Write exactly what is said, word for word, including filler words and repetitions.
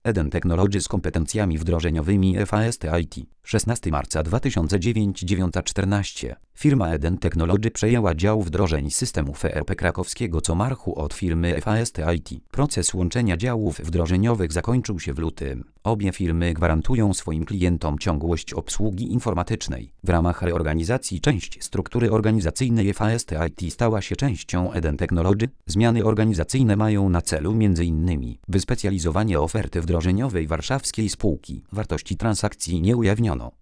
Eden Technology z kompetencjami wdrożeniowymi F A S T I T. szesnastego marca dwa tysiące dziewiątego czternaście. Firma Eden Technology przejęła dział wdrożeń systemów E R P krakowskiego Comarchu od firmy F A S T I T. Proces łączenia działów wdrożeniowych zakończył się w lutym. Obie firmy gwarantują swoim klientom ciągłość obsługi informatycznej. W ramach reorganizacji część struktury organizacyjnej F A S T I T stała się częścią Eden Technology. Zmiany organizacyjne mają na celu m.in. wyspecjalizowanie oferty wdrożeniowej warszawskiej spółki. Wartości transakcji nie ujawniono.